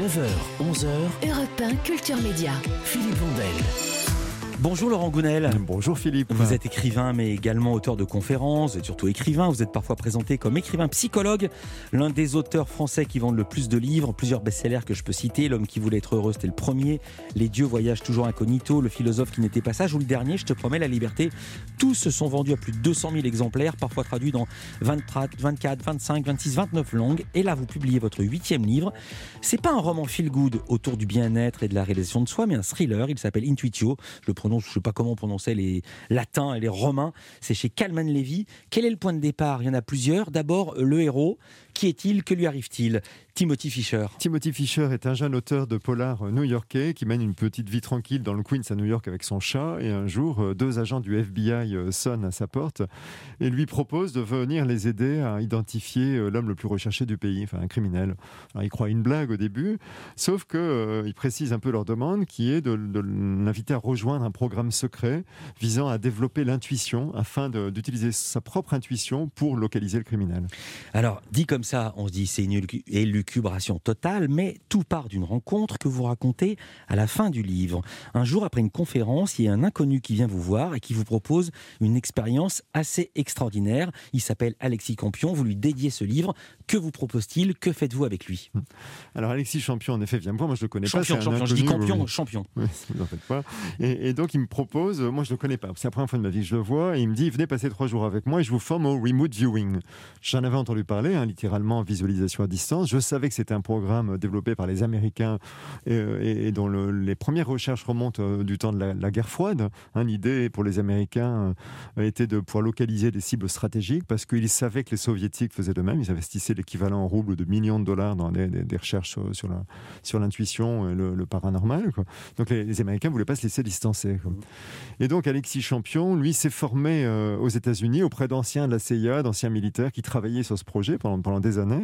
9h, 11h, Europe 1 Culture Média. Philippe Vandel. Bonjour Laurent Gounel. Bonjour Philippe. Vous êtes écrivain mais également auteur de conférences, et surtout écrivain. Vous êtes parfois présenté comme écrivain psychologue, l'un des auteurs français qui vendent le plus de livres, plusieurs best-sellers que je peux citer. L'homme qui voulait être heureux, c'était le premier. Les dieux voyagent toujours incognito, le philosophe qui n'était pas sage, ou le dernier, je te promets la liberté. Tous se sont vendus à plus de 200 000 exemplaires, parfois traduits dans 24, 25, 26, 29 langues. Et là, vous publiez votre 8e livre. C'est pas un roman feel-good autour du bien-être et de la réalisation de soi, mais un thriller. Il s'appelle Intuitio. Je ne sais pas comment on prononçait les latins et les romains. C'est chez Kalman Levy. Quel est le point de départ ? Il y en a plusieurs. D'abord, le héros. Qui est-il ? Que lui arrive-t-il ? Timothy Fisher. Timothy Fisher est un jeune auteur de polar new-yorkais qui mène une petite vie tranquille dans le Queens à New York avec son chat. Et un jour, 2 agents du FBI sonnent à sa porte et lui proposent de venir les aider à identifier l'homme le plus recherché du pays, enfin un criminel. Alors, ils croient une blague au début, sauf qu'ils précisent un peu leur demande, qui est de l'inviter à rejoindre un programme secret visant à développer l'intuition afin d'utiliser sa propre intuition pour localiser le criminel. Alors, dit comme ça, on se dit c'est une élucubration totale, mais tout part d'une rencontre que vous racontez à la fin du livre. Un jour, après une conférence, il y a un inconnu qui vient vous voir et qui vous propose une expérience assez extraordinaire. Il s'appelle Alexis Campion, vous lui dédiez ce livre. Que vous propose-t-il ? Que faites-vous avec lui ? Alors Alexis Campion, en effet, vient me voir, moi je le connais pas. Champion, je dis Campion, champion. Oui, vous en faites pas. Et donc il me propose, moi je le connais pas, c'est la première fois de ma vie que je le vois, et il me dit venez passer 3 jours avec moi et je vous forme au remote viewing. J'en avais entendu parler, littéralement visualisation à distance. Je savais que c'était un programme développé par les Américains et dont les premières recherches remontent du temps de la guerre froide. L'idée pour les Américains était de pouvoir localiser des cibles stratégiques parce qu'ils savaient que les Soviétiques faisaient de même. Ils investissaient l'équivalent en roubles de millions de dollars dans des recherches sur l'intuition et le paranormal, quoi. Donc les Américains ne voulaient pas se laisser distancer, quoi. Et donc Alexis Campion, lui, s'est formé aux États-Unis auprès d'anciens de la CIA, d'anciens militaires qui travaillaient sur ce projet pendant des années,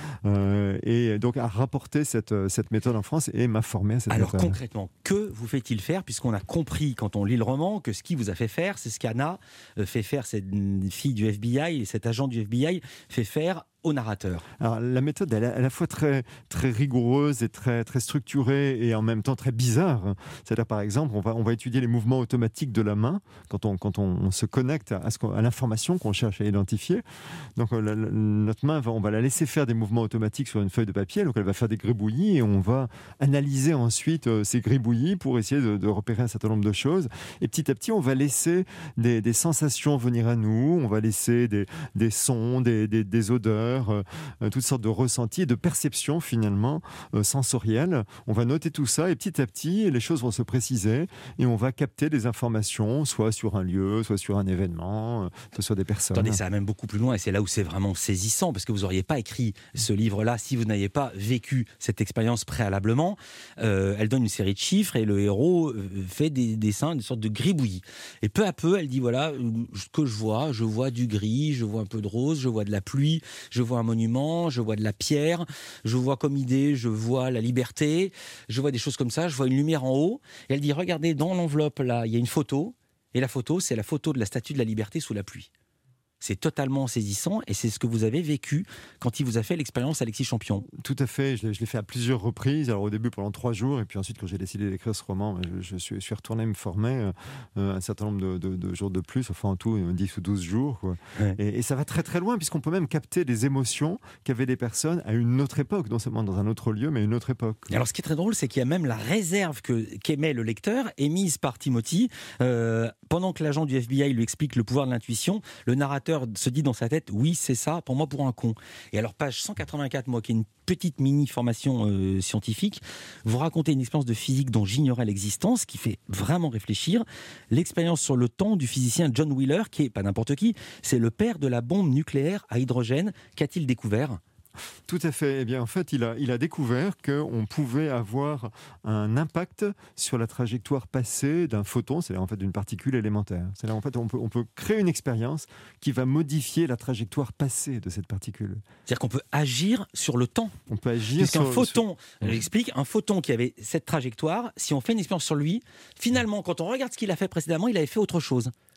et donc a rapporté cette méthode en France et m'a formé à cette méthode. Alors concrètement, que vous fait-il faire, puisqu'on a compris quand on lit le roman que ce qui vous a fait faire, c'est ce qu'Anna fait faire, cette fille du FBI et cet agent du FBI fait faire au narrateur. Alors la méthode, elle est à la fois très, très rigoureuse et très, très structurée et en même temps très bizarre. C'est-à-dire par exemple, on va étudier les mouvements automatiques de la main quand on se connecte à l'information qu'on cherche à identifier. Donc notre main, on va la laisser faire des mouvements automatiques sur une feuille de papier, donc elle va faire des gribouillis et on va analyser ensuite ces gribouillis pour essayer de repérer un certain nombre de choses. Et petit à petit, on va laisser des sensations venir à nous, on va laisser des sons, des odeurs, toutes sortes de ressentis et de perceptions finalement sensorielles. On va noter tout ça et petit à petit, les choses vont se préciser et on va capter des informations, soit sur un lieu, soit sur un événement, soit sur des personnes. Attendez, ça va même beaucoup plus loin et c'est là où c'est vraiment saisissant parce que vous n'auriez pas écrit ce livre-là si vous n'aviez pas vécu cette expérience préalablement. Elle donne une série de chiffres et le héros fait des dessins, des sortes de gribouillis. Et peu à peu, elle dit voilà, ce que je vois du gris, je vois un peu de rose, je vois de la pluie, je vois un monument, je vois de la pierre, je vois comme idée, je vois la liberté, je vois des choses comme ça, je vois une lumière en haut. Et elle dit, regardez, dans l'enveloppe, là, il y a une photo. Et la photo, c'est la photo de la statue de la liberté sous la pluie. C'est totalement saisissant et c'est ce que vous avez vécu quand il vous a fait l'expérience Alexis Campion. Tout à fait, je l'ai fait à plusieurs reprises. Alors au début pendant 3 jours et puis ensuite quand j'ai décidé d'écrire ce roman, je suis retourné me former un certain nombre de jours de plus, enfin en tout 10 ou 12 jours, quoi. Ouais. Et ça va très très loin puisqu'on peut même capter des émotions qu'avaient des personnes à une autre époque, non seulement dans un autre lieu mais une autre époque. Et alors ce qui est très drôle, c'est qu'il y a même la réserve qu'émet le lecteur, émise par Timothy. Pendant que l'agent du FBI lui explique le pouvoir de l'intuition, le narrateur se dit dans sa tête, oui, c'est ça, pour moi, pour un con. Et alors, page 184, moi, qui est une petite mini-formation scientifique, vous racontez une expérience de physique dont j'ignorais l'existence, qui fait vraiment réfléchir. L'expérience sur le temps du physicien John Wheeler, qui est pas n'importe qui, c'est le père de la bombe nucléaire à hydrogène. Qu'a-t-il découvert ? Tout à fait. Eh bien, en fait, il a découvert qu'on pouvait avoir un impact sur la trajectoire passée d'un photon, c'est-à-dire en fait d'une particule élémentaire. C'est-à-dire en fait, on peut créer une expérience qui va modifier la trajectoire passée de cette particule. C'est-à-dire qu'on peut agir sur le temps. On peut agir sur... photon, j'explique, un photon qui avait cette trajectoire, si on fait une expérience sur lui, finalement, quand on regarde ce qu'il a fait précédemment, il avait fait autre chose.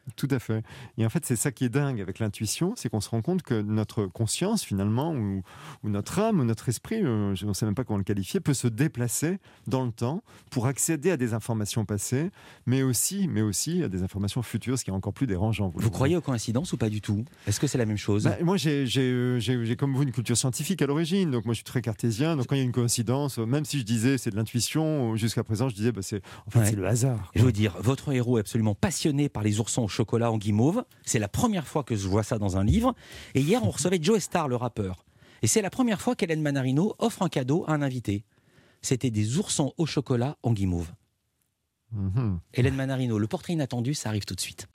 Tout à fait. Et en fait, c'est ça qui est dingue avec l'intuition, c'est qu'on se rend compte que notre conscience, finalement, ou notre âme, ou notre esprit, je ne sais même pas comment le qualifier, peut se déplacer dans le temps pour accéder à des informations passées, mais aussi à des informations futures, ce qui est encore plus dérangeant. Vous croyez aux coïncidences ou pas du tout? Est-ce que c'est la même chose? Moi, j'ai comme vous une culture scientifique à l'origine, donc moi je suis très cartésien, donc quand il y a une coïncidence, même si je disais c'est de l'intuition, jusqu'à présent je disais c'est le hasard. Je veux dire, votre héros est absolument passionné par les oursons au chocolat en guimauve. C'est la première fois que je vois ça dans un livre. Et hier, on recevait Joe Star, le rappeur. Et c'est la première fois qu'Hélène Manarino offre un cadeau à un invité. C'était des oursons au chocolat en guimauve. Hélène Manarino, le portrait inattendu, ça arrive tout de suite.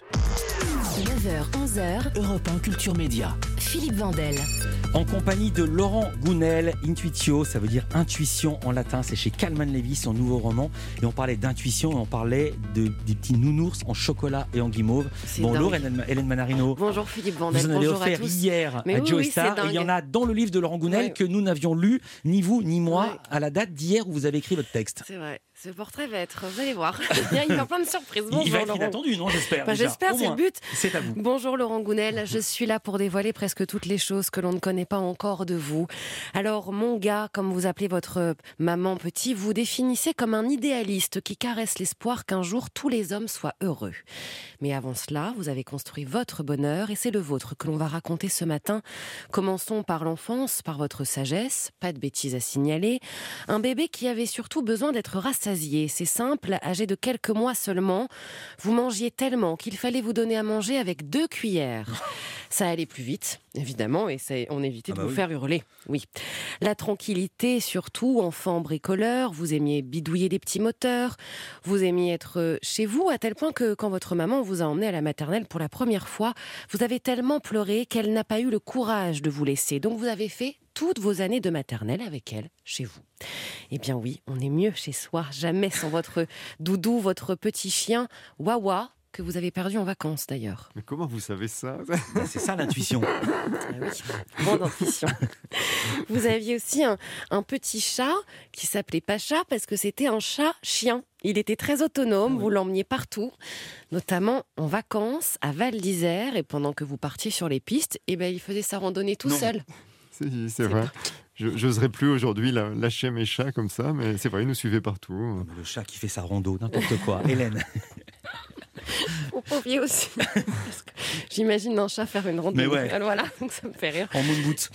9h, 11h, Europe 1 Culture Média. Philippe Vandel. En compagnie de Laurent Gounel, Intuitio, ça veut dire intuition en latin, c'est chez Calman Levy, son nouveau roman. Et on parlait d'intuition et on parlait des petits nounours en chocolat et en guimauve. Bonjour Hélène Manarino. Bonjour Philippe Vandel, vous en avez bonjour offert à tous. hier à Joe Star. Et il y en a dans le livre de Laurent Gounel que nous n'avions lu, ni vous ni moi, à la date d'hier où vous avez écrit votre texte. C'est vrai. Ce portrait va être, vous allez voir, il va y avoir plein de surprises. Bonjour, il va être Laurent. inattendu, non, j'espère. J'espère, c'est le but. C'est à vous. Bonjour Laurent Gounel, je suis là pour dévoiler presque toutes les choses que l'on ne connaît pas encore de vous. Alors mon gars, comme vous appelez votre maman petit, vous définissez comme un idéaliste qui caresse l'espoir qu'un jour tous les hommes soient heureux. Mais avant cela, vous avez construit votre bonheur et c'est le vôtre que l'on va raconter ce matin. Commençons par l'enfance, par votre sagesse, pas de bêtises à signaler. Un bébé qui avait surtout besoin d'être rassasié. C'est simple, âgé de quelques mois seulement, vous mangiez tellement qu'il fallait vous donner à manger avec 2 cuillères. Ça allait plus vite, évidemment, et on évitait de vous faire hurler. Oui. La tranquillité, surtout, enfant bricoleur, vous aimiez bidouiller des petits moteurs, vous aimiez être chez vous, à tel point que quand votre maman vous a emmené à la maternelle pour la première fois, vous avez tellement pleuré qu'elle n'a pas eu le courage de vous laisser. Donc vous avez fait toutes vos années de maternelle avec elle, chez vous. Eh bien oui, on est mieux chez soi, jamais sans votre doudou, votre petit chien, Wawa, que vous avez perdu en vacances d'ailleurs. Mais comment vous savez ça? C'est ça l'intuition. Oui, grande intuition. Vous aviez aussi un petit chat qui s'appelait Pacha parce que c'était un chat-chien. Il était très autonome, vous l'emmeniez partout, notamment en vacances à Val d'Isère. Et pendant que vous partiez sur les pistes, il faisait sa randonnée tout seul. C'est vrai. J'oserais plus aujourd'hui lâcher mes chats comme ça, mais c'est vrai, ils nous suivaient partout. Le chat qui fait sa rando, n'importe quoi. Hélène. Vous pouviez aussi. J'imagine un chat faire une randonnée. Mais ouais. Alors voilà, donc ça me fait rire. En moon boot.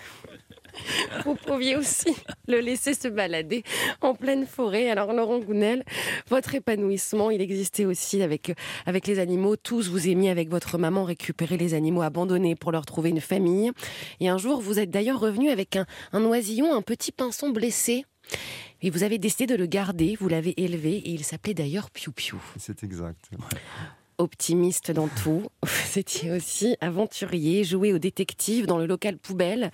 Vous pouviez aussi le laisser se balader en pleine forêt. Alors Laurent Gounel, votre épanouissement, il existait aussi avec les animaux. Tous vous aimiez avec votre maman récupérer les animaux abandonnés pour leur trouver une famille. Et un jour, vous êtes d'ailleurs revenu avec un oisillon, un petit pinson blessé. Et vous avez décidé de le garder, vous l'avez élevé et il s'appelait d'ailleurs Piou Piou. C'est exact. Ouais. Optimiste dans tout, vous étiez aussi aventurier, joué au détective dans le local poubelle.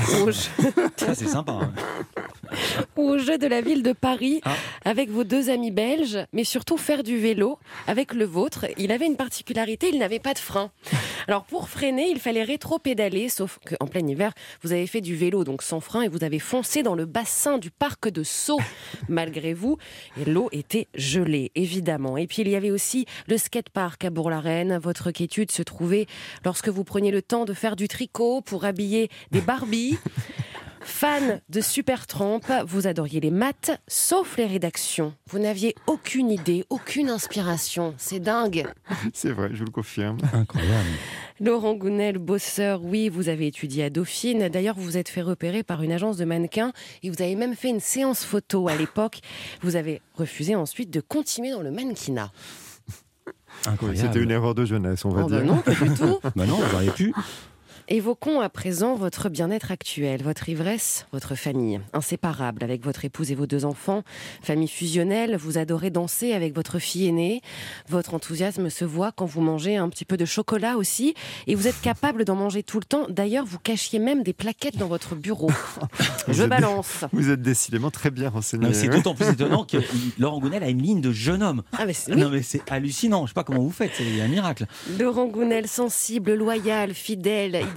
Ça c'est sympa. Hein. Ou au jeu de la ville de Paris avec vos 2 amis belges, mais surtout faire du vélo avec le vôtre. Il avait une particularité, il n'avait pas de frein. Alors pour freiner, il fallait rétro-pédaler, sauf qu'en plein hiver, vous avez fait du vélo donc sans frein et vous avez foncé dans le bassin du parc de Sceaux, malgré vous. Et l'eau était gelée, évidemment. Et puis il y avait aussi le skatepark à Bourg-la-Reine. Votre quiétude se trouvait lorsque vous preniez le temps de faire du tricot pour habiller des Barbies. Fan de Supertramp, vous adoriez les maths, sauf les rédactions. Vous n'aviez aucune idée, aucune inspiration. C'est dingue. C'est vrai, je vous le confirme. Incroyable. Laurent Gounel, bosseur, oui, vous avez étudié à Dauphine. D'ailleurs, vous vous êtes fait repérer par une agence de mannequins et vous avez même fait une séance photo à l'époque. Vous avez refusé ensuite de continuer dans le mannequinat. Incroyable. C'était une erreur de jeunesse, on va dire. Non, pas du tout. Non, vous auriez pu. Évoquons à présent votre bien-être actuel, votre ivresse, votre famille. Inséparable avec votre épouse et vos 2 enfants. Famille fusionnelle, vous adorez danser avec votre fille aînée. Votre enthousiasme se voit quand vous mangez un petit peu de chocolat aussi. Et vous êtes capable d'en manger tout le temps. D'ailleurs, vous cachiez même des plaquettes dans votre bureau. Je balance. Vous êtes décidément très bien renseigné. C'est d'autant plus étonnant que Laurent Gounel a une ligne de jeune homme. Oui. Non mais c'est hallucinant. Je ne sais pas comment vous faites, c'est un miracle. Laurent Gounel, sensible, loyal, fidèle, idéaliste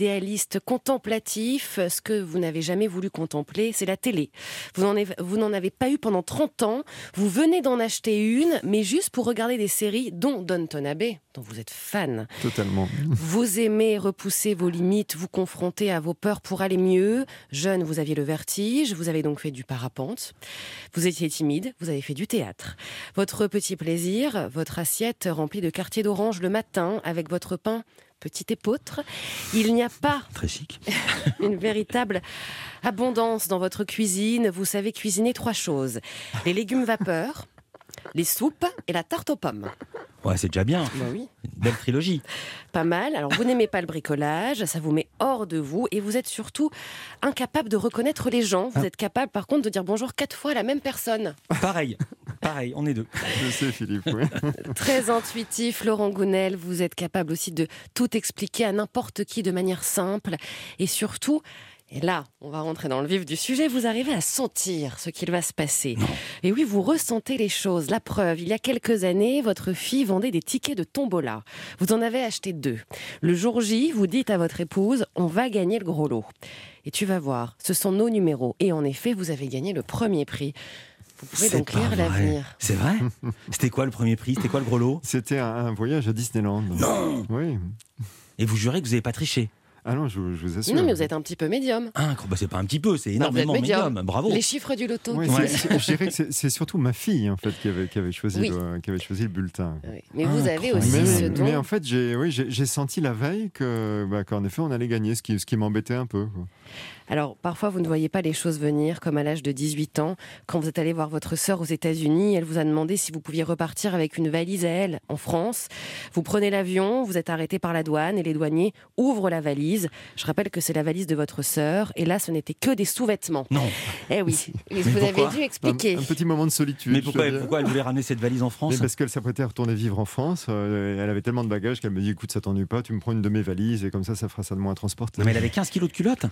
idéaliste contemplatif. Ce que vous n'avez jamais voulu contempler, c'est la télé. Vous n'en avez pas eu pendant 30 ans. Vous venez d'en acheter une, mais juste pour regarder des séries dont Downton Abbey, dont vous êtes fan. Totalement. Vous aimez repousser vos limites, vous confronter à vos peurs pour aller mieux. Jeune, vous aviez le vertige, vous avez donc fait du parapente. Vous étiez timide, vous avez fait du théâtre. Votre petit plaisir, votre assiette remplie de quartiers d'orange le matin avec votre pain petit épeautre. Il n'y a pas Très chic. une véritable abondance dans votre cuisine. Vous savez cuisiner 3 choses. Les légumes vapeur, les soupes et la tarte aux pommes. Ouais, c'est déjà bien. Ben oui. Une belle trilogie. Pas mal. Alors, vous n'aimez pas le bricolage, ça vous met hors de vous et vous êtes surtout incapable de reconnaître les gens. Vous êtes capable, par contre, de dire bonjour 4 fois à la même personne. Pareil, on est deux. Je sais, Philippe. Oui. Très intuitif, Laurent Gounel. Vous êtes capable aussi de tout expliquer à n'importe qui de manière simple et surtout. Et là, on va rentrer dans le vif du sujet, vous arrivez à sentir ce qu'il va se passer. Non. Et oui, vous ressentez les choses. La preuve, il y a quelques années, votre fille vendait des tickets de tombola. Vous en avez acheté 2. Le jour J, vous dites à votre épouse, on va gagner le gros lot. Et tu vas voir, ce sont nos numéros. Et en effet, vous avez gagné le premier prix. Vous pouvez donc pas lire vrai. l'avenir. C'est vrai. C'était quoi le premier prix? C'était quoi le gros lot? C'était un voyage à Disneyland. Non. Oui. Et vous jurez que vous n'avez pas triché? Ah non, je vous assure. Non, mais vous êtes un petit peu médium. Ah, bah c'est pas un petit peu, c'est Non, énormément vous êtes médium. médium. Bravo. Les chiffres du loto. Ouais, Ouais. je dirais que c'est surtout ma fille en fait qui avait choisi Oui. le bulletin. Oui. Mais vous avez Incroyable. aussi ce don. Mais en fait, j'ai senti la veille qu'en effet, on allait gagner, ce qui m'embêtait un peu. Quoi. Alors, parfois, vous ne voyez pas les choses venir, comme à l'âge de 18 ans, quand vous êtes allé voir votre sœur aux États-Unis. Elle vous a demandé si vous pouviez repartir avec une valise à elle en France. Vous prenez l'avion, vous êtes arrêté par la douane et les douaniers ouvrent la valise. Je rappelle que c'est la valise de votre sœur. Et là, ce n'était que des sous-vêtements. Non. Eh oui, vous pourquoi avez dû expliquer. Un petit moment de solitude. Mais je dois dire. pourquoi elle voulait ramener cette valise en France? Mais parce qu'elle s'apprêtait à retourner vivre en France. Elle avait tellement de bagages qu'elle me dit écoute, ça t'ennuie pas, tu me prends une de mes valises et comme ça fera ça de moins à transporter. Non, mais elle avait 15 kilos de culottes.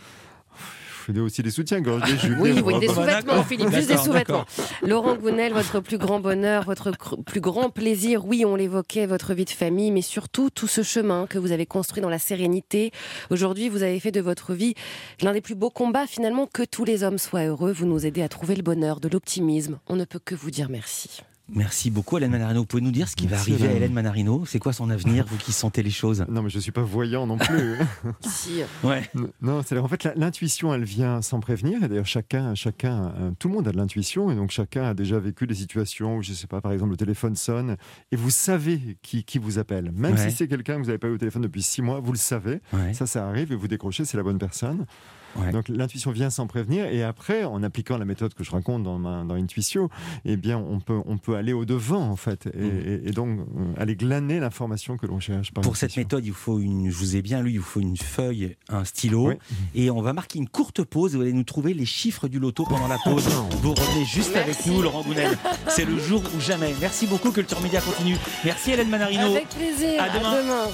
Je faisais aussi des soutiens-gorge, des jupes. Oui, des oui, robes. des sous-vêtements, d'accord. Philippe, juste des D'accord, sous-vêtements. Laurent Gounel, votre plus grand bonheur, votre plus grand plaisir, oui, on l'évoquait, votre vie de famille, mais surtout tout ce chemin que vous avez construit dans la sérénité. Aujourd'hui, vous avez fait de votre vie l'un des plus beaux combats, finalement, que tous les hommes soient heureux. Vous nous aidez à trouver le bonheur, de l'optimisme. On ne peut que vous dire merci. Merci beaucoup, Hélène Manarino. Vous pouvez nous dire ce qui va Merci, arriver à Hélène. Hélène Manarino? C'est quoi son avenir, vous qui sentez les choses? Non, mais je ne suis pas voyant non plus. Si. Ouais. Non, c'est-à-dire en fait l'intuition, elle vient sans prévenir. Et d'ailleurs, chacun, tout le monde a de l'intuition, et donc chacun a déjà vécu des situations où, je sais pas, par exemple, le téléphone sonne et vous savez qui vous appelle, même Ouais. si c'est quelqu'un que vous n'avez pas eu au téléphone depuis 6 mois, vous le savez. Ouais. Ça arrive et vous décrochez, c'est la bonne personne. Ouais. Donc l'intuition vient sans prévenir, et après, en appliquant la méthode que je raconte dans Intuitio, eh bien, on peut aller au devant en fait, et donc aller glaner l'information que l'on cherche. Par Pour cette intuition. méthode, je vous ai bien lu, il vous faut une feuille, un stylo, Oui. et on va marquer une courte pause. Vous allez nous trouver les chiffres du loto pendant la pause. Vous revenez juste avec Merci. nous, Laurent Gounel. C'est le jour ou jamais. Merci beaucoup, Culture Média continue. Merci Hélène Manarino. Avec plaisir. À demain.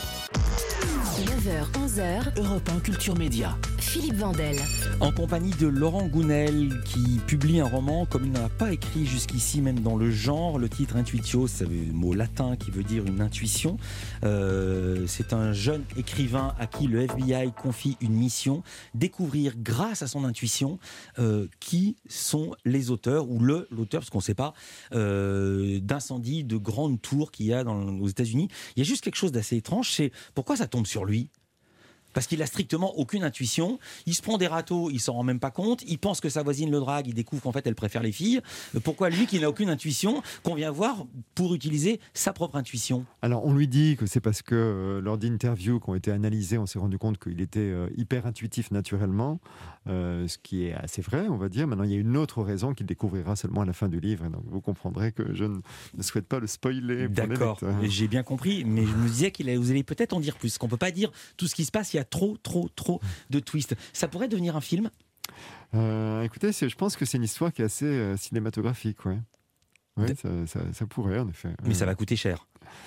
9h, 11h, Europe 1 Culture Média. Philippe Vandel. En compagnie de Laurent Gounel, qui publie un roman comme il n'en a pas écrit jusqu'ici, même dans le genre. Le titre Intuitio, c'est un mot latin qui veut dire une intuition. C'est un jeune écrivain à qui le FBI confie une mission, découvrir grâce à son intuition qui sont les auteurs, ou l'auteur, parce qu'on ne sait pas, d'incendies de grandes tours qu'il y a aux États-Unis. Il y a juste quelque chose d'assez étrange, c'est pourquoi ça tombe sur lui? Parce qu'il a strictement aucune intuition. Il se prend des râteaux, il s'en rend même pas compte. Il pense que sa voisine le drague, il découvre qu'en fait elle préfère les filles. Pourquoi lui qui n'a aucune intuition, qu'on vient voir pour utiliser sa propre intuition? Alors on lui dit que c'est parce que lors d'interviews qui ont été analysées, on s'est rendu compte qu'il était hyper intuitif naturellement, ce qui est assez vrai, on va dire. Maintenant, il y a une autre raison qu'il découvrira seulement à la fin du livre. Et donc vous comprendrez que je ne souhaite pas le spoiler. pour les D'accord, lecteurs. j'ai bien compris, mais je me disais que vous allez peut-être en dire plus. Qu'on peut pas dire tout ce qui se passe, il y a trop de twists. Ça pourrait devenir un film? Écoutez, je pense que c'est une histoire qui est assez cinématographique. Ouais. Ouais, ça pourrait, en effet. Mais ça va coûter cher.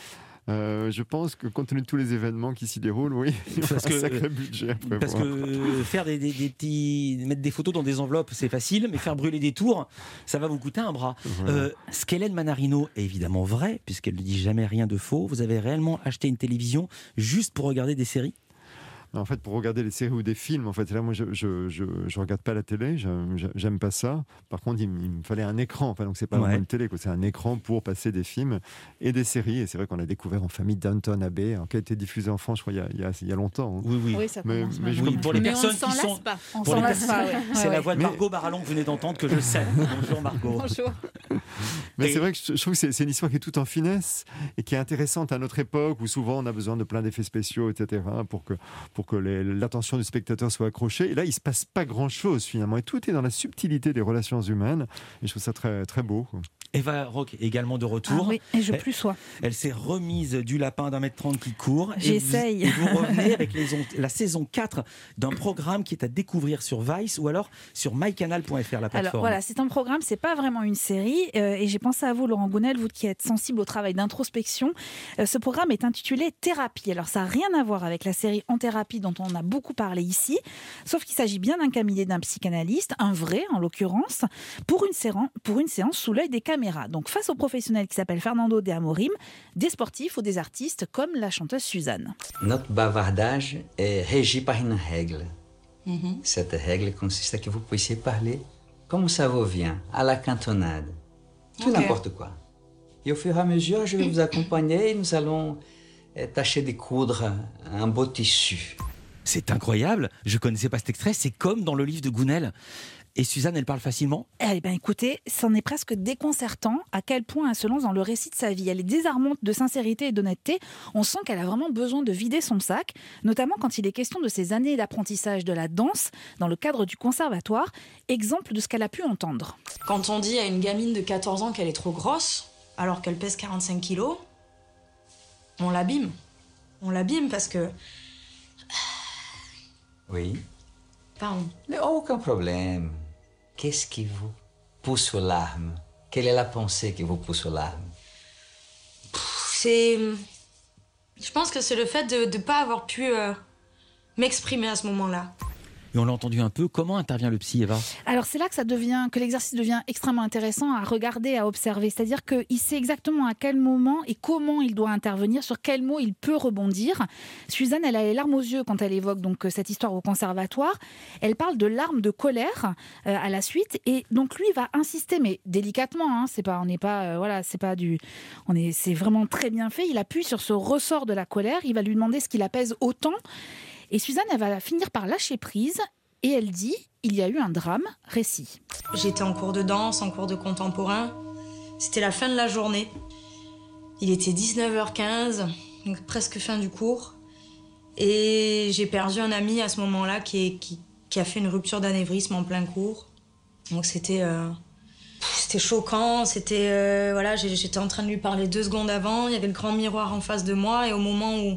Je pense que compte tenu de tous les événements qui s'y déroulent, oui, il faut Parce un que- sacré budget à prévoir. Parce que faire des petits, mettre des photos dans des enveloppes, c'est facile, mais faire brûler des tours, ça va vous coûter un bras. Voilà. Ce qu'Hélène Manarino est évidemment vrai, puisqu'elle ne dit jamais rien de faux. Vous avez réellement acheté une télévision juste pour regarder des séries? En fait, pour regarder des séries ou des films, en fait, là, moi, je regarde pas la télé, j'aime pas ça. Par contre, il me fallait un écran. Enfin, donc c'est pas vraiment une télé, quoi. C'est un écran pour passer des films et des séries. Et c'est vrai qu'on a découvert en famille Downton Abbey, qui a été diffusé en France, je crois, il y a longtemps. Hein. Oui, ça commence. Pour les personnes qui sont, on s'en lasse pas. C'est la voix de Margot Barallon que vous venez d'entendre que je sais. Bonjour Margot. Bonjour. Mais c'est vrai que je trouve que c'est une histoire qui est toute en finesse et qui est intéressante à notre époque où souvent on a besoin de plein d'effets spéciaux, etc. pour que l'attention du spectateur soit accrochée. Et là, il ne se passe pas grand-chose finalement. Et tout est dans la subtilité des relations humaines. Et je trouve ça très, très beau. Eva Roque également de retour. Ah oui, et je plus sois. Elle s'est remise du lapin d'1m30 qui court. J'essaye. Et vous revenez avec la saison 4 d'un programme qui est à découvrir sur Vice ou alors sur mycanal.fr, la plateforme. Alors voilà, c'est un programme, c'est pas vraiment une série. Et j'ai pensé à vous, Laurent Gounel, vous qui êtes sensible au travail d'introspection. Ce programme est intitulé Thérapie. Alors ça n'a rien à voir avec la série En Thérapie dont on a beaucoup parlé ici, sauf qu'il s'agit bien d'un cabinet d'un psychanalyste, un vrai en l'occurrence, pour une séance sous l'œil des caméras. Donc face aux professionnels qui s'appellent Fernando de Amorim, des sportifs ou des artistes comme la chanteuse Suzanne. Notre bavardage est régi par une règle. Cette règle consiste à que vous puissiez parler comme ça vous vient, à la cantonade. Tout n'importe quoi. Et au fur et à mesure, je vais vous accompagner et nous allons tâcher de coudre un beau tissu. C'est incroyable, je ne connaissais pas cet extrait, c'est comme dans le livre de Gounel. Et Suzanne, elle parle facilement ? Eh bien, écoutez, c'en est presque déconcertant à quel point elle se lance dans le récit de sa vie. Elle est désarmante de sincérité et d'honnêteté. On sent qu'elle a vraiment besoin de vider son sac, notamment quand il est question de ses années d'apprentissage de la danse dans le cadre du conservatoire, exemple de ce qu'elle a pu entendre. Quand on dit à une gamine de 14 ans qu'elle est trop grosse, alors qu'elle pèse 45 kilos, on l'abîme. On l'abîme parce que... Oui. Pardon. Mais aucun problème. Qu'est-ce qui vous pousse aux larmes? Quelle est la pensée qui vous pousse aux larmes? Je pense que c'est le fait de ne pas avoir pu m'exprimer à ce moment-là. Et on l'a entendu un peu. Comment intervient le psy, Eva ? Alors c'est là que l'exercice devient extrêmement intéressant à regarder, à observer. C'est-à-dire qu'il sait exactement à quel moment et comment il doit intervenir, sur quel mot il peut rebondir. Suzanne, elle a les larmes aux yeux quand elle évoque donc cette histoire au conservatoire. Elle parle de larmes de colère à la suite, et donc lui va insister, mais délicatement. Hein, c'est vraiment très bien fait. Il appuie sur ce ressort de la colère. Il va lui demander ce qui l'apaise autant. Et Suzanne, elle va finir par lâcher prise et elle dit « Il y a eu un drame, récit ». J'étais en cours de danse, en cours de contemporain. C'était la fin de la journée. Il était 19h15, donc presque fin du cours. Et j'ai perdu un ami à ce moment-là qui a fait une rupture d'anévrisme en plein cours. Donc c'était choquant. J'étais en train de lui parler 2 secondes avant. Il y avait le grand miroir en face de moi. Et au moment où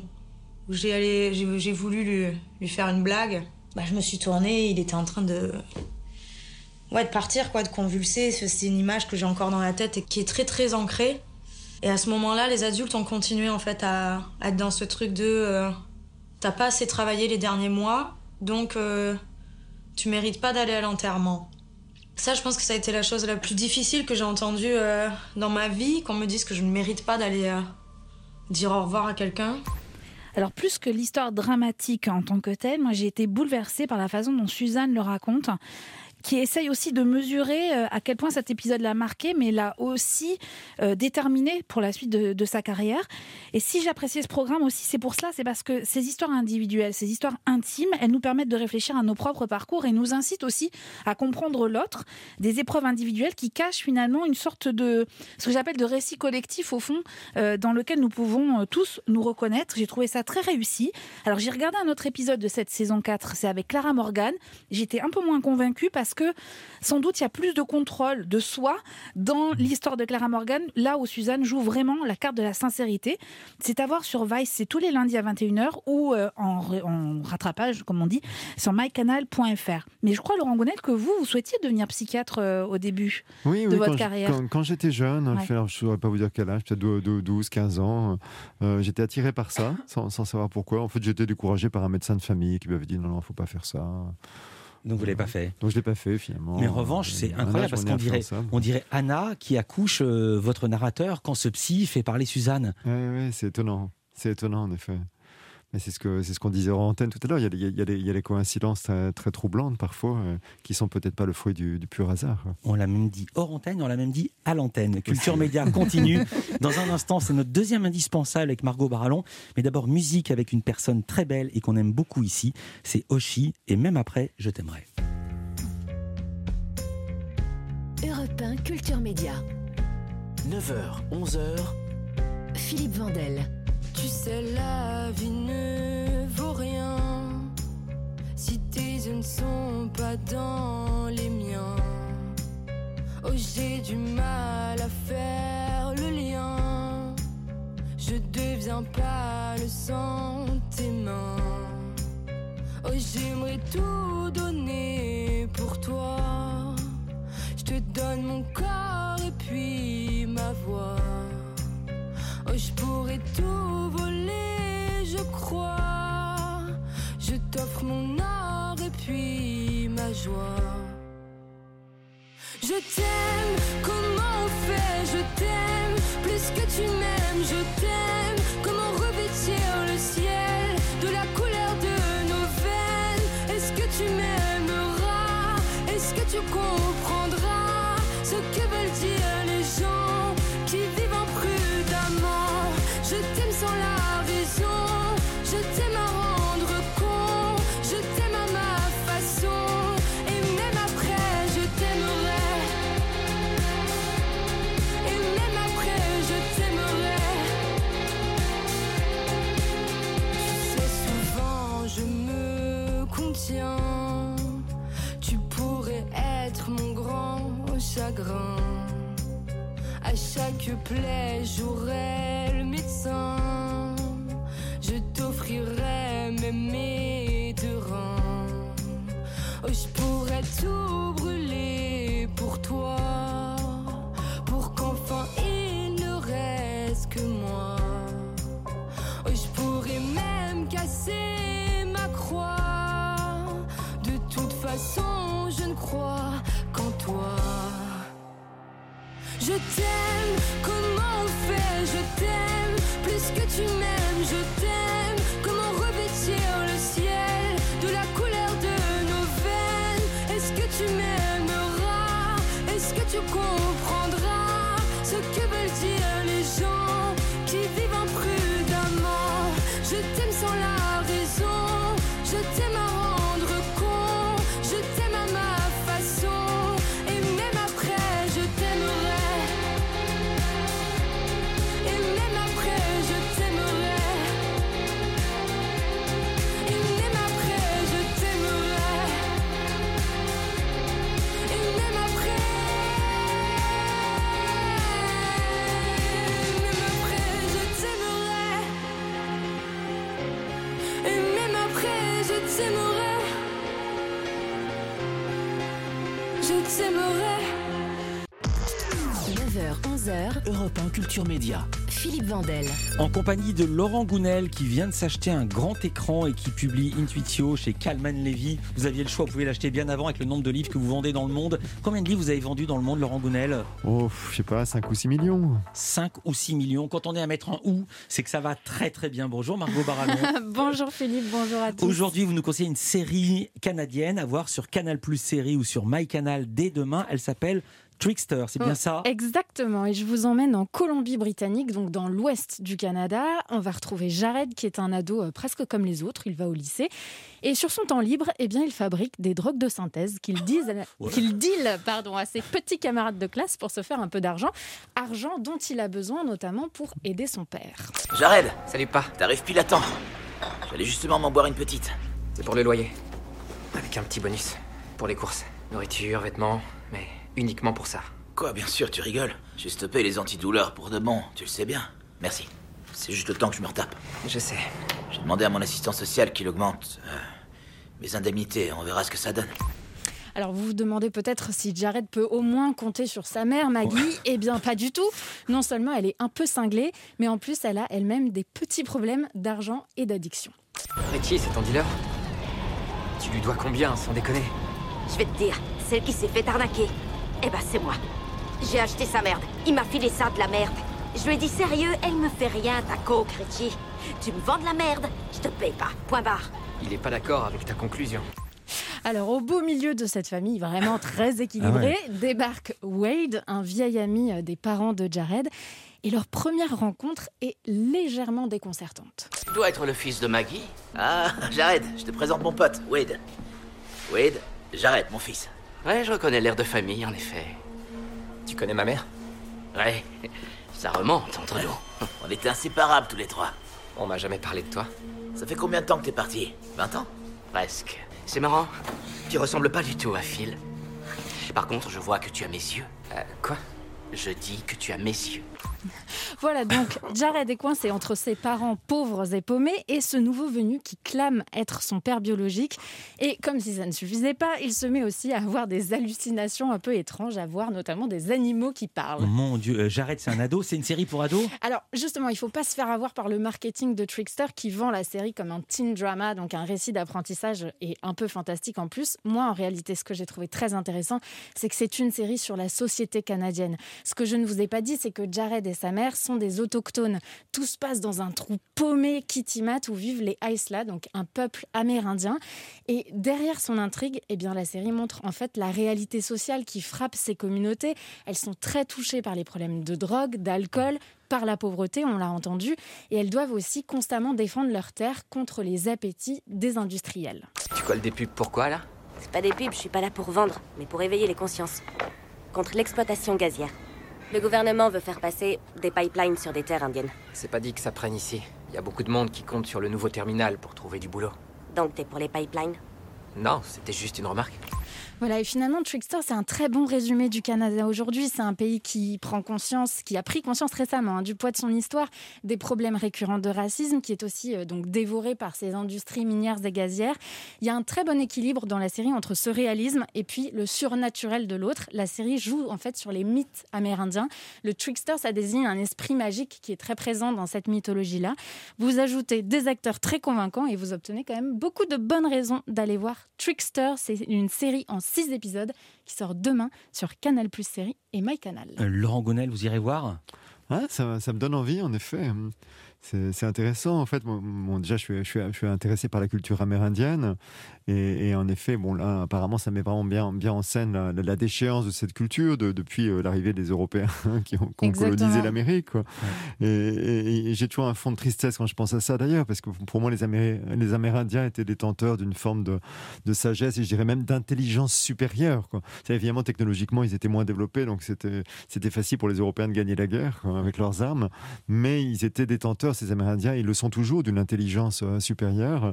j'ai voulu lui faire une blague, je me suis tournée, il était en train de partir, de convulser. C'est une image que j'ai encore dans la tête et qui est très très ancrée. Et à ce moment-là, les adultes ont continué en fait à être dans ce truc de t'as pas assez travaillé les derniers mois, donc tu mérites pas d'aller à l'enterrement. Ça, je pense que ça a été la chose la plus difficile que j'ai entendue dans ma vie, qu'on me dise que je ne mérite pas d'aller dire au revoir à quelqu'un. Alors plus que l'histoire dramatique en tant que telle, moi j'ai été bouleversée par la façon dont Suzanne le raconte, qui essaye aussi de mesurer à quel point cet épisode l'a marqué, mais l'a aussi déterminé pour la suite de sa carrière. Et si j'appréciais ce programme aussi, c'est pour cela, c'est parce que ces histoires individuelles, ces histoires intimes, elles nous permettent de réfléchir à nos propres parcours et nous incitent aussi à comprendre l'autre, des épreuves individuelles qui cachent finalement une sorte de, ce que j'appelle de récit collectif au fond, dans lequel nous pouvons tous nous reconnaître. J'ai trouvé ça très réussi. Alors j'ai regardé un autre épisode de cette saison 4, c'est avec Clara Morgan. J'étais un peu moins convaincue parce que sans doute il y a plus de contrôle de soi dans l'histoire de Clara Morgan, là où Suzanne joue vraiment la carte de la sincérité. C'est à voir sur Vice, c'est tous les lundis à 21h ou en rattrapage, comme on dit, sur mycanal.fr. Mais je crois, Laurent Gounel, que vous souhaitiez devenir psychiatre au début de votre carrière. Quand j'étais jeune, je ne saurais pas vous dire quel âge, peut-être 12, 15 ans, j'étais attiré par ça, sans savoir pourquoi. En fait, j'étais découragé par un médecin de famille qui m'avait dit non, il ne faut pas faire ça. Donc vous ne l'avez pas fait. Donc je ne l'ai pas fait finalement. Mais en revanche, c'est incroyable parce qu'on dirait Anna qui accouche votre narrateur quand ce psy fait parler Suzanne. Oui, c'est étonnant. C'est étonnant en effet. Mais c'est ce qu'on disait en antenne tout à l'heure. Il y a des coïncidences très, très troublantes parfois, qui sont peut-être pas le fruit du pur hasard. On l'a même dit hors antenne, on l'a même dit à l'antenne. Culture Média continue. Dans un instant, c'est notre deuxième indispensable avec Margot Barallon. Mais d'abord, musique avec une personne très belle et qu'on aime beaucoup ici. C'est Oshi. Et même après, je t'aimerai. Europe 1 Culture Média. 9h, 11h. Philippe Vandel. Tu sais, la vie ne vaut rien si tes yeux ne sont pas dans les miens. Oh, j'ai du mal à faire le lien. Je deviens pâle sans tes mains. Oh, j'aimerais tout donner pour toi. Je te donne mon corps et puis ma voix. Oh, je pourrais tout voler, je crois. Je t'offre mon or et puis ma joie. Je t'aime, comment on fait? Je t'aime, plus que tu m'aimes, je t'aime. Comment revêtir le ciel de la couleur de nos veines? Est-ce que tu m'aimeras? Est-ce que tu comprendras ce que veulent dire les gens qui vivent imprudemment? Je t'aime sans la raison, je t'aime à rendre compte, je t'aime à ma façon, et même après je t'aimerai, et même après je t'aimerai. Tu sais, souvent je me contiens, tu pourrais être mon grand chagrin. À chaque plaie, j'aurai le médecin. Je t'offrirai même mes deux reins. Oh, je pourrais tout brûler pour toi, pour qu'enfin il ne reste que moi. Oh, je pourrais même casser ma croix. De toute façon, je ne crois qu'en toi. Je t'aime, comment on fait? Je t'aime, plus que tu m'aimes, je t'aime. Comment revêtir le ciel de la couleur de nos veines? Est-ce que tu m'aimeras? Est-ce que tu comprendras ce que veulent dire les gens qui vivent imprudemment? Je t'aime sans la raison, je t'aime à rendre compte, je t'aime à ma façon, et même après je t'aimerai. Je t'aimerai. 9h, 11h. Europe 1 Culture Média. Philippe Vandel. En compagnie de Laurent Gounel qui vient de s'acheter un grand écran et qui publie Intuitio chez Calman Levy. Vous aviez le choix, vous pouvez l'acheter bien avant avec le nombre de livres que vous vendez dans le monde. Combien de livres vous avez vendus dans le monde, Laurent Gounel? Oh, je sais pas, 5 ou 6 millions. 5 ou 6 millions. Quand on est à mettre un ou, c'est que ça va très très bien. Bonjour Margot Barallon. Bonjour Philippe, bonjour à tous. Aujourd'hui, vous nous conseillez une série canadienne à voir sur Canal+ série ou sur MyCanal dès demain. Elle s'appelle Trickster, c'est bien ça? Exactement, et je vous emmène en Colombie-Britannique, donc dans l'ouest du Canada. On va retrouver Jared, qui est un ado presque comme les autres, il va au lycée. Et sur son temps libre, eh bien, il fabrique des drogues de synthèse qu'il deal à ses petits camarades de classe pour se faire un peu d'argent. Argent dont il a besoin notamment pour aider son père. Jared, Salut pas, t'arrives pile à temps. J'allais justement m'en boire une petite. c'est pour le loyer. Avec un petit bonus. Pour les courses. Nourriture, vêtements, mais uniquement pour ça. Quoi, bien sûr, tu rigoles. J'ai stoppé les antidouleurs pour de bon, tu le sais bien. Merci. C'est juste le temps que je me retape. Je sais. J'ai demandé à mon assistant social qu'il augmente mes indemnités. On verra ce que ça donne. Alors vous vous demandez peut-être si Jared peut au moins compter sur sa mère, Maggie. Eh bien pas du tout. Non seulement elle est un peu cinglée, mais en plus elle a elle-même des petits problèmes d'argent et d'addiction. Richie, c'est ton dealer? Tu lui dois combien, sans déconner? Je vais te dire, celle qui s'est fait arnaquer, eh ben c'est moi. J'ai acheté sa merde. Il m'a filé ça, de la merde. Je lui ai dit sérieux, elle me fait rien, ta coque, Richie. Tu me vends de la merde, je te paye pas. Point barre. Il est pas d'accord avec ta conclusion. Alors, au beau milieu de cette famille vraiment très équilibrée, débarque Wade, un vieil ami des parents de Jared. Et leur première rencontre est légèrement déconcertante. Tu dois être le fils de Maggie. Ah, Jared, je te présente mon pote, Wade. Wade, Jared, mon fils. Ouais, je reconnais l'air de famille, en effet. Tu connais ma mère? Ouais, ça remonte entre nous. On était inséparables tous les trois. On m'a jamais parlé de toi. Ça fait combien de temps que t'es parti? 20 ans? Presque. C'est marrant. Tu ressembles pas du tout à Phil. Par contre, je vois que tu as mes yeux. Quoi? Je dis que tu as mes yeux. Voilà, donc Jared est coincé entre ses parents pauvres et paumés et ce nouveau venu qui clame être son père biologique. Et comme si ça ne suffisait pas, il se met aussi à avoir des hallucinations un peu étranges, à voir notamment des animaux qui parlent. Mon Dieu, Jared, c'est un ado? C'est une série pour ados? Alors justement, il ne faut pas se faire avoir par le marketing de Trickster qui vend la série comme un teen drama, donc un récit d'apprentissage et un peu fantastique en plus. Moi, en réalité, ce que j'ai trouvé très intéressant, c'est que c'est une série sur la société canadienne. Ce que je ne vous ai pas dit, c'est que Jared et sa mère sont des autochtones. Tout se passe dans un trou paumé Kitimat où vivent les Aisla, donc un peuple amérindien. Et derrière son intrigue, eh bien, la série montre en fait la réalité sociale qui frappe ces communautés. Elles sont très touchées par les problèmes de drogue, d'alcool, par la pauvreté, on l'a entendu. Et elles doivent aussi constamment défendre leurs terres contre les appétits des industriels. Tu colles des pubs pourquoi, là? C'est pas des pubs, je suis pas là pour vendre, mais pour éveiller les consciences. Contre l'exploitation gazière. Le gouvernement veut faire passer des pipelines sur des terres indiennes. C'est pas dit que ça prenne ici. Il y a beaucoup de monde qui compte sur le nouveau terminal pour trouver du boulot. Donc t'es pour les pipelines? Non, c'était juste une remarque. Voilà, et finalement, Trickster, c'est un très bon résumé du Canada aujourd'hui. C'est un pays qui prend conscience, qui a pris conscience récemment du poids de son histoire, des problèmes récurrents de racisme, qui est aussi donc dévoré par ces industries minières et gazières. Il y a un très bon équilibre dans la série entre ce réalisme et puis le surnaturel de l'autre. La série joue en fait sur les mythes amérindiens. Le Trickster, ça désigne un esprit magique qui est très présent dans cette mythologie-là. Vous ajoutez des acteurs très convaincants et vous obtenez quand même beaucoup de bonnes raisons d'aller voir Trickster. C'est une série en 6 épisodes qui sort demain sur Canal+ Série et MyCanal. Laurent Gounel, vous irez voir? Ça me donne envie, en effet. C'est intéressant, en fait. Déjà, je suis intéressé par la culture amérindienne. Et en effet, bon, là, apparemment, ça met vraiment bien en scène la déchéance de cette culture depuis l'arrivée des Européens qui ont colonisé l'Amérique, quoi. Ouais. Et j'ai toujours un fond de tristesse quand je pense à ça, d'ailleurs, parce que pour moi, les Amérindiens étaient détenteurs d'une forme de sagesse et je dirais même d'intelligence supérieure, quoi. Évidemment, technologiquement, ils étaient moins développés, donc c'était facile pour les Européens de gagner la guerre, quoi, avec leurs armes. Mais ils étaient détenteurs, ces Amérindiens, ils le sont toujours, d'une intelligence supérieure.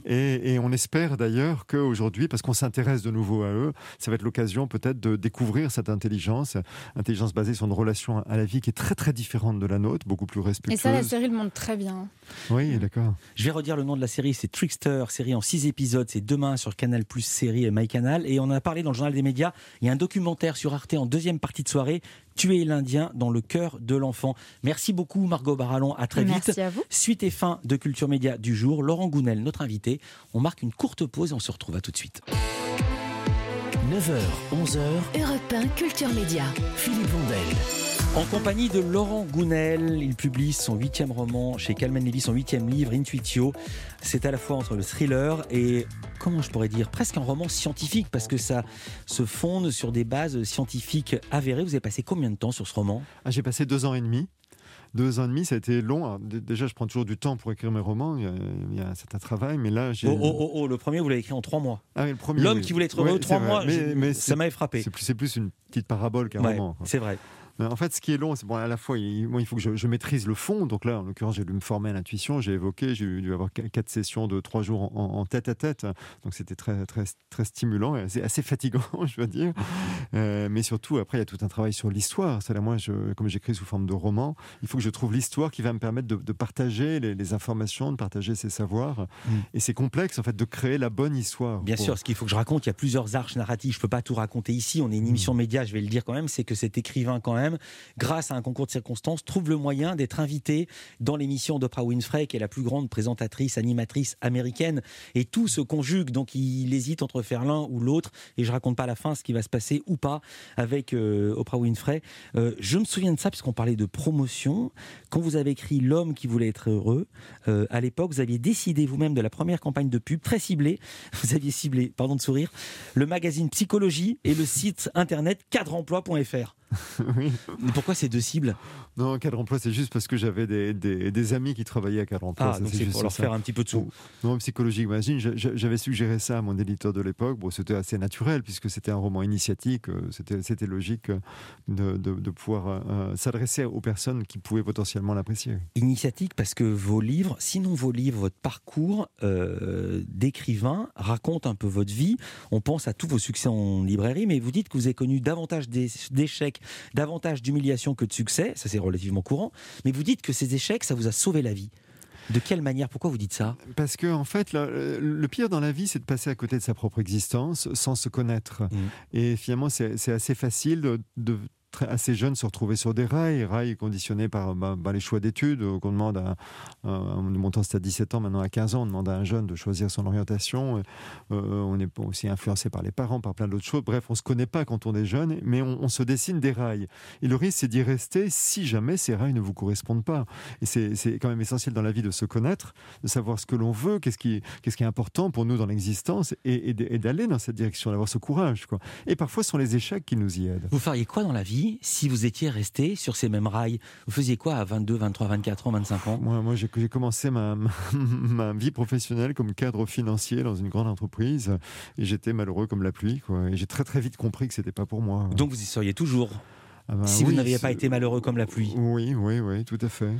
Et on espère d'ailleurs qu'aujourd'hui, parce qu'on s'intéresse de nouveau à eux, ça va être l'occasion peut-être de découvrir cette intelligence basée sur une relation à la vie qui est très très différente de la nôtre, beaucoup plus respectueuse. Et ça, la série le montre très bien. Oui, d'accord. Je vais redire le nom de la série, c'est Trickster, série en 6 épisodes, c'est demain sur Canal+, Série et MyCanal. Et on en a parlé dans le Journal des médias, il y a un documentaire sur Arte en deuxième partie de soirée, Tuer l'Indien dans le cœur de l'enfant. Merci beaucoup Margot Barallon, à très vite. Merci à vous. Suite et fin de Culture Média du jour, Laurent Gounel, notre invité. On marque une courte pause et on se retrouve à tout de suite. 9h, 11h, Europe 1 Culture Média. Philippe Vandel. En compagnie de Laurent Gounel, il publie son 8e roman chez Calman Levy, son 8e livre, Intuitio. C'est à la fois entre le thriller et, comment je pourrais dire, presque un roman scientifique, parce que ça se fonde sur des bases scientifiques avérées. Vous avez passé combien de temps sur ce roman ? J'ai passé 2 ans et demi. 2 ans et demi, ça a été long. Alors, déjà, je prends toujours du temps pour écrire mes romans. Il y a un certain travail, mais là, j'ai... le premier, vous l'avez écrit en 3 mois. Ah, mais le premier, L'homme oui. qui voulait être heureux, 3 mois, mais ça m'avait frappé. C'est plus une petite parabole qu'un roman, quoi. C'est vrai. En fait, ce qui est long, c'est à la fois, il faut que je maîtrise le fond. Donc là, en l'occurrence, j'ai dû me former à l'intuition. J'ai dû avoir 4 sessions de 3 jours en tête à tête. Donc c'était très, très, très stimulant et assez fatigant, je dois dire. Mais surtout, après, il y a tout un travail sur l'histoire. C'est là, moi, comme j'écris sous forme de roman, il faut que je trouve l'histoire qui va me permettre de partager les informations, de partager ces savoirs. Et c'est complexe, en fait, de créer la bonne histoire. Bien sûr, ce qu'il faut que je raconte, il y a plusieurs arches narratives. Je ne peux pas tout raconter ici. On est une émission média, je vais le dire quand même. C'est que cet écrivain, quand même, même, grâce à un concours de circonstances, trouve le moyen d'être invité dans l'émission d'Oprah Winfrey, qui est la plus grande présentatrice, animatrice américaine. Et tout se conjugue, donc il hésite entre faire l'un ou l'autre. Et je raconte pas à la fin ce qui va se passer ou pas avec Oprah Winfrey. Je me souviens de ça, puisqu'on parlait de promotion. Quand vous avez écrit L'homme qui voulait être heureux, à l'époque, vous aviez décidé vous-même de la première campagne de pub, très ciblée. Vous aviez ciblé, pardon de sourire, le magazine Psychologie et le site internet cadreemploi.fr. Oui. Mais pourquoi ces deux cibles ? Non, Cadre Emploi, c'est juste parce que j'avais des amis qui travaillaient à Cadre Emploi. Ah, donc c'est pour leur faire un petit peu de sous. Non, Psychologique Magazine, j'avais suggéré ça à mon éditeur de l'époque. Bon, c'était assez naturel puisque c'était un roman initiatique. C'était logique de pouvoir s'adresser aux personnes qui pouvaient potentiellement l'apprécier. Initiatique parce que vos livres, votre parcours d'écrivain raconte un peu votre vie. On pense à tous vos succès en librairie, mais vous dites que vous avez connu davantage d'échecs, davantage d'humiliation que de succès, ça c'est relativement courant, mais vous dites que ces échecs, ça vous a sauvé la vie. De quelle manière ? Pourquoi vous dites ça ? Parce que en fait, le pire dans la vie, c'est de passer à côté de sa propre existence sans se connaître. Et finalement, c'est assez facile de assez jeune se retrouver sur des rails conditionnés par les choix d'études qu'on demande mon temps c'était à 17 ans, maintenant à 15 ans on demande à un jeune de choisir son orientation. On est aussi influencé par les parents, par plein d'autres choses. Bref, on ne se connaît pas quand on est jeune, mais on se dessine des rails, et le risque c'est d'y rester si jamais ces rails ne vous correspondent pas. Et c'est quand même essentiel dans la vie de se connaître, de savoir ce que l'on veut, qu'est-ce qui est important pour nous dans l'existence, et d'aller dans cette direction, d'avoir ce courage, quoi. Et parfois ce sont les échecs qui nous y aident. Vous feriez quoi dans la vie si vous étiez resté sur ces mêmes rails ? Vous faisiez quoi à 22, 23, 24 ans, 25 ans ? Moi j'ai commencé ma vie professionnelle comme cadre financier dans une grande entreprise, et j'étais malheureux comme la pluie, quoi. Et j'ai très très vite compris que c'était pas pour moi. Donc vous y seriez toujours ? Si vous n'aviez pas été malheureux comme la pluie ? Oui, tout à fait.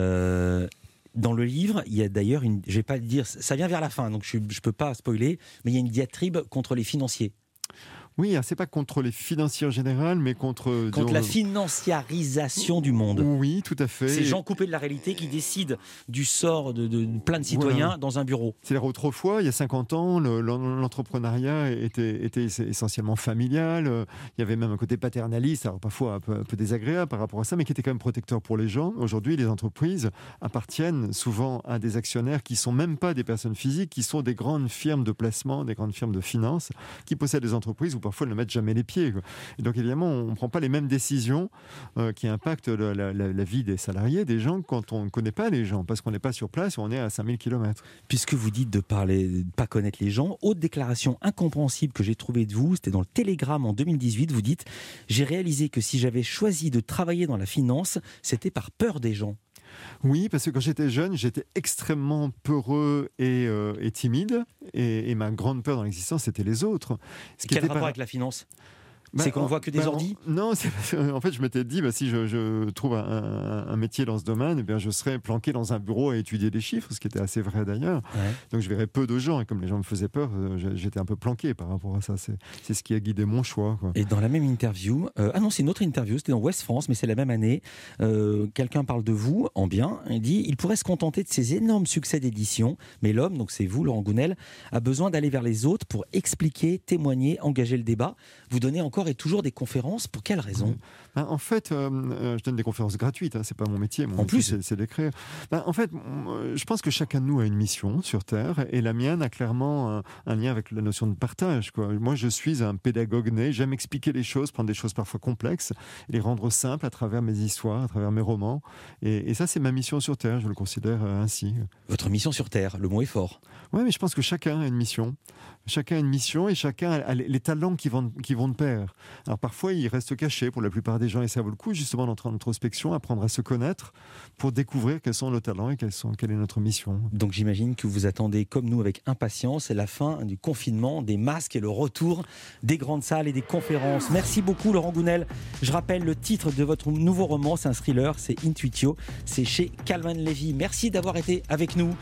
Dans le livre, il y a d'ailleurs je vais pas dire, ça vient vers la fin, donc je peux pas spoiler, mais il y a une diatribe contre les financiers. Oui, c'est pas contre les financiers en général, mais contre la financiarisation du monde. Oui, tout à fait. Ces gens coupés de la réalité qui décident du sort de plein de citoyens dans un bureau. C'est-à-dire autrefois, il y a 50 ans, l'entrepreneuriat était essentiellement familial. Il y avait même un côté paternaliste, alors parfois un peu désagréable par rapport à ça, mais qui était quand même protecteur pour les gens. Aujourd'hui, les entreprises appartiennent souvent à des actionnaires qui sont même pas des personnes physiques, qui sont des grandes firmes de placement, des grandes firmes de finance, qui possèdent des entreprises où parfois ne mettent jamais les pieds, quoi. Et donc évidemment, on ne prend pas les mêmes décisions qui impactent la vie des salariés, des gens, quand on ne connaît pas les gens, parce qu'on n'est pas sur place et on est à 5000 km. Puisque vous dites de ne pas connaître les gens, autre déclaration incompréhensible que j'ai trouvée de vous, c'était dans le Télégramme en 2018, vous dites « J'ai réalisé que si j'avais choisi de travailler dans la finance, c'était par peur des gens ». Oui, parce que quand j'étais jeune, j'étais extrêmement peureux et timide. Et ma grande peur dans l'existence, c'était les autres. Quel rapport avec la finance ? C'est qu'on voit que des ordis ? Non, en fait, je m'étais dit, si je trouve un métier dans ce domaine, je serais planqué dans un bureau à étudier des chiffres, ce qui était assez vrai d'ailleurs. Ouais. Donc je verrais peu de gens, et comme les gens me faisaient peur, j'étais un peu planqué par rapport à ça. C'est ce qui a guidé mon choix, quoi. Et dans la même interview, c'est une autre interview, c'était dans Ouest France, mais c'est la même année, quelqu'un parle de vous, en bien, il dit, il pourrait se contenter de ces énormes succès d'édition, mais l'homme, donc c'est vous, Laurent Gounel, a besoin d'aller vers les autres pour expliquer, témoigner, engager le débat. Vous donnez encore et toujours des conférences, pour quelle raison ? En fait, je donne des conférences gratuites, c'est pas mon métier. Mon métier, c'est d'écrire. En fait, je pense que chacun de nous a une mission sur Terre, et la mienne a clairement un lien avec la notion de partage, quoi. Moi, je suis un pédagogue né, j'aime expliquer les choses, prendre des choses parfois complexes, et les rendre simples à travers mes histoires, à travers mes romans. Et ça, c'est ma mission sur Terre, je le considère ainsi. Votre mission sur Terre, le mot est fort. Oui, mais je pense que chacun a une mission. Chacun a une mission et chacun a les talents qui vont de pair. Alors parfois, ils restent cachés pour la plupart des gens, et ça vaut le coup justement d'entrer en introspection, apprendre à se connaître pour découvrir quels sont nos talents et quelle est notre mission. Donc j'imagine que vous attendez, comme nous, avec impatience, la fin du confinement, des masques et le retour des grandes salles et des conférences. Merci beaucoup, Laurent Gounel. Je rappelle le titre de votre nouveau roman, c'est un thriller, c'est Intuitio, c'est chez Calman Levy. Merci d'avoir été avec nous.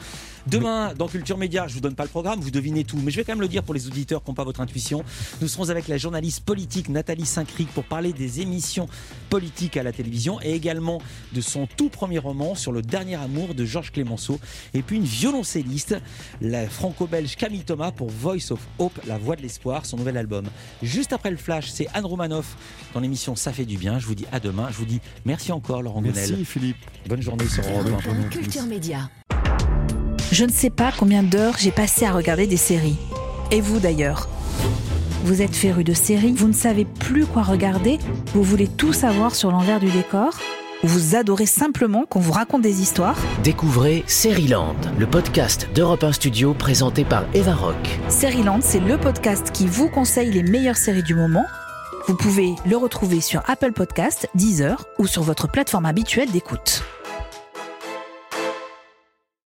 Demain, dans Culture Média, je vous donne pas le programme, vous devinez tout, mais je vais quand même le dire pour les auditeurs qui n'ont pas votre intuition. Nous serons avec la journaliste politique Nathalie Saint-Cric pour parler des émissions politiques à la télévision et également de son tout premier roman sur le dernier amour de Georges Clemenceau. Et puis une violoncelliste, la franco-belge Camille Thomas pour Voice of Hope, la voix de l'espoir, son nouvel album. Juste après le flash, c'est Anne Romanoff dans l'émission Ça fait du bien. Je vous dis à demain. Je vous dis merci encore Laurent Gonel. Merci Philippe. Bonne journée sur Europe 1. Culture Média. Je ne sais pas combien d'heures j'ai passé à regarder des séries. Et vous d'ailleurs ? Vous êtes féru de séries, vous ne savez plus quoi regarder, vous voulez tout savoir sur l'envers du décor ? Ou vous adorez simplement qu'on vous raconte des histoires ? Découvrez Seriland, le podcast d'Europe 1 Studio présenté par Eva Rock. Seriland, c'est le podcast qui vous conseille les meilleures séries du moment. Vous pouvez le retrouver sur Apple Podcasts, Deezer ou sur votre plateforme habituelle d'écoute.